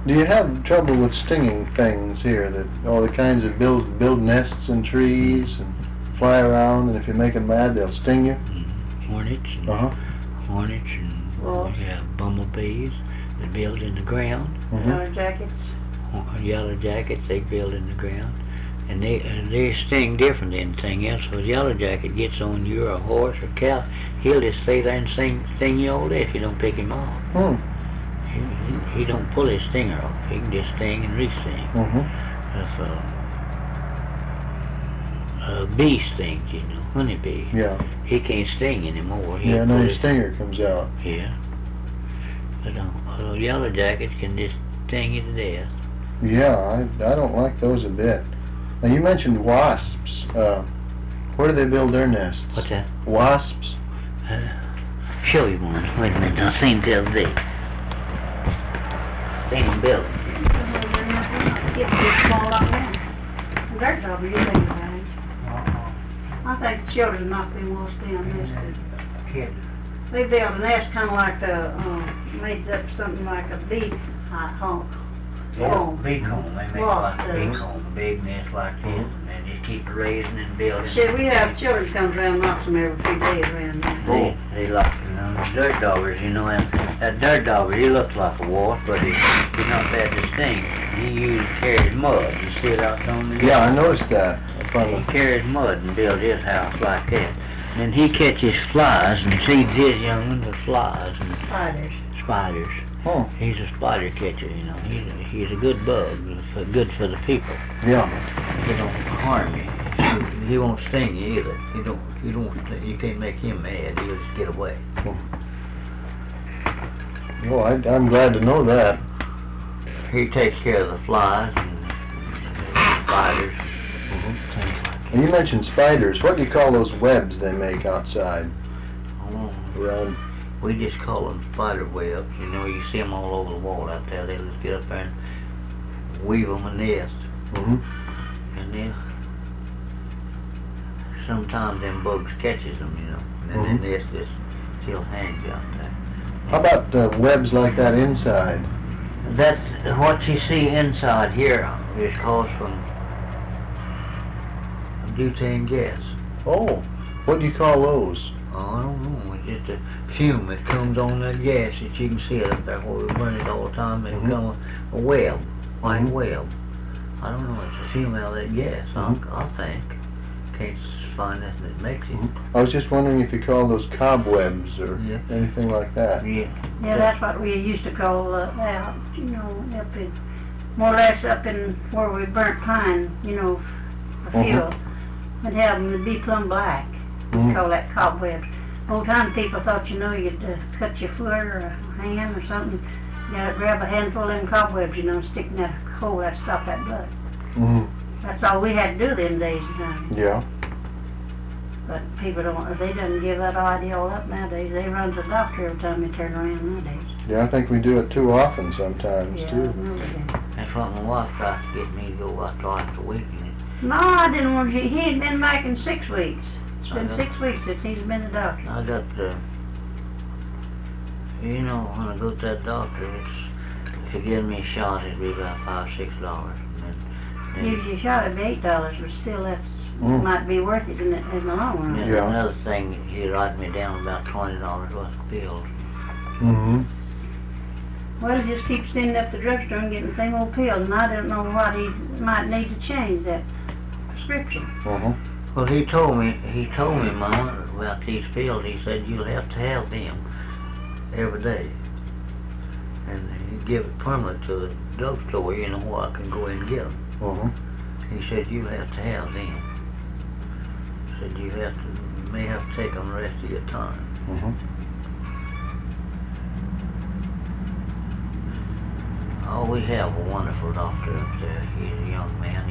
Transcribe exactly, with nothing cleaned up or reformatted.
Do you have trouble with stinging things here? That all the kinds of build build nests in trees and fly around, and if you make them mad, they'll sting you. Mm-hmm. Hornets. And uh huh. Hornets and Wasps. yeah, bumblebees that build in the ground. Mm-hmm. Yellow jackets. Yellow jackets, they build in the ground, and they uh, they sting different than anything else. So a yellow jacket gets on you or a horse or cow, he'll just stay there and sting, sting you all day if you don't pick him off. Hmm. He, he, he don't pull his stinger off. He can just sting and re-sting. Mm-hmm. That's a, a bee stings, you know, honeybee. Yeah. He can't sting anymore. He'll Yeah, no, put the his- stinger comes out. Yeah. But uh, yellow jackets can just sting you to death. Yeah, I, I don't like those a bit. Now you mentioned wasps. Uh, where do they build their nests? What's that? Wasps? Uh, show you one. Wait a minute. I seen it the other day. Seen them build. Get too small like that. Dirt dog, you think about it. I think the children knock them walls down this. Kid. They build a nest kind of like the, um, made up something like a bee uh, home. Yeah, home. big home. They make Wasp like a big does. home, a big nest like this, and they just keep raising and building. Shit, we have children comes around and knocks them every few days around there. They, they like, you know, the dirt doggers, you know, and that dirt dogger, he looks like a wasp, but he, he's not that distinct. He usually carries mud. You see it out on the Yeah, I noticed that. Up on He the- carries mud and builds his house like that. Then he catches flies and feeds his young ones with flies and Spiders. spiders. Huh. He's a spider catcher, you know. He's a, he's a good bug, for, good for the people. Yeah. He don't harm you. He, he won't sting you either. He don't. He don't. You can't make him mad. He'll just get away. Well, I, I'm glad to know that. He takes care of the flies and the spiders. Mhm. Things like that. And you mentioned spiders. What do you call those webs they make outside Oh, around? we just call them spider webs. You know, you see them all over the wall out there. They just get up there and weave them a nest. Mm-hmm. And then sometimes them bugs catches them, you know. And then Mhm. the nest just still hangs out there. How about uh, webs like that inside? That's what you see inside here is caused from butane gas. Oh, what do you call those? Oh, I don't know. It's just a fume that comes on that gas that you can see it up there where we burn it all the time. It Mhm. become a, a web, white Mhm. web. I don't know. It's a fume out of that gas. Mhm. I, I think. Can't find nothing that makes it. Mhm. I was just wondering if you call those cobwebs or Yeah. anything like that. Yeah. Yeah, that's what we used to call uh, out, you know, up in, more or less up in where we burnt pine, you know, for Mhm. fuel. We'd have them to be plumb black. We Mm. call that cobwebs. Old time people thought, you know, you'd uh, cut your foot or a hand or something, you know, grab a handful of them cobwebs, you know, and stick in that hole that stop that blood. Mm. That's all we had to do them days. Uh, Yeah. but people don't, they don't give that idea all up nowadays. They run to the doctor every time they turn around nowadays. Yeah, I think we do it too often sometimes Yeah, too. no, we didn't. That's what my wife tries to get me to go out twice a week. And No, I didn't want you. He ain't been back in six weeks. It's been Uh-huh. six weeks since he's been to the doctor. I got the, you know, when I go to that doctor, it's, if you give me a shot, it'd be about five, six dollars. And then, Gives you a shot at eight dollars, but still that's Mm. might be worth it in the, in the long and run. then Yeah. another thing, he write me down about twenty dollars worth of pills. Mm-hmm. Well, he just keeps sending up the drugstore and getting the same old pills, and I don't know what he might need to change that prescription. Uh-huh. Well, he told me, he told me, Mama, about these pills. He said you'll have to have them every day. And he give it permanent to the drugstore, you know, where I can go in and get them. Uh-huh. He said you'll have to have them. Said you have to, you may have to take them the rest of your time. Uh-huh. Oh, we have a wonderful doctor up there. He's a young man.